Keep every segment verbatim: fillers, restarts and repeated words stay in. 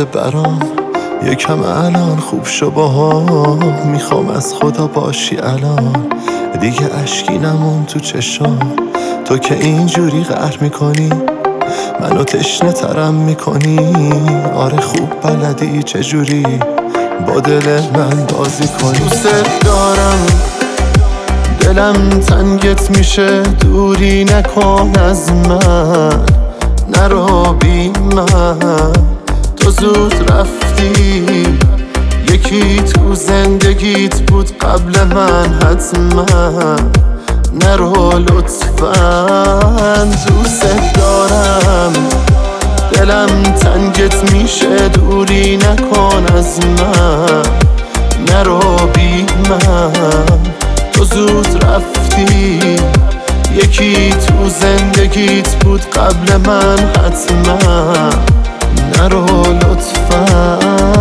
اومده برام یکم الان خوب شو باها، میخوام از خدا باشی الان، دیگه اشکی نمون تو چشام. تو که اینجوری قهر میکنی منو تشنه ترم میکنی، آره خوب بلدی چجوری با دل من بازی کنی. دوست دارم دلم تنگت میشه، دوری نکن از من، نرو بی من. تو زود رفتی، یکی تو زندگیت بود قبل من حتما، نرو لطفاً. دوست دارم دلم تنگت میشه، دوری نکن از من، نرو بی من. تو زود رفتی، یکی تو زندگیت بود قبل من حتما، نرو لطفاً.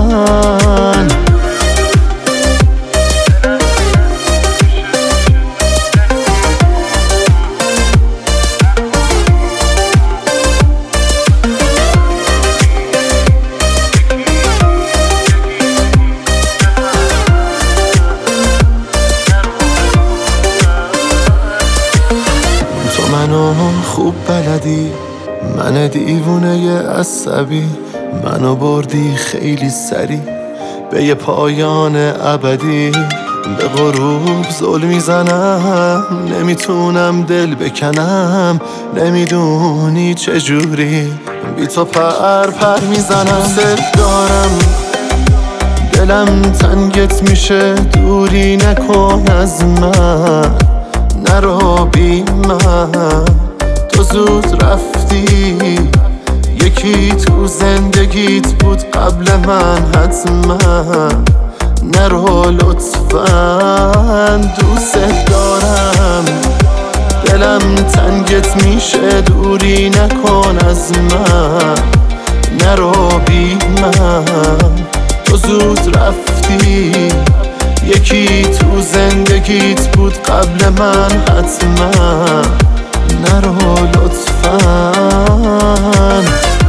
منو خوب بلدی، من دیوونه عصبی، منو بردی خیلی سری به یه پایان ابدی. به غروب زل میزنم، نمیتونم دل بکنم، نمیدونی چجوری بی تو پر پر میزنم. دوست دارم دلم تنگت میشه، دوری نکن از من، نرو بی من. تو زود رفتی، یکی تو زندگیت بود قبل من حتما، نرو لطفاً. دوست دارم دلم تنگت میشه، دوری نکن از من، نرو بی من. تو زود رفتی، یکی تو زندگیت بود قبل من حتما، نرو لطفاً.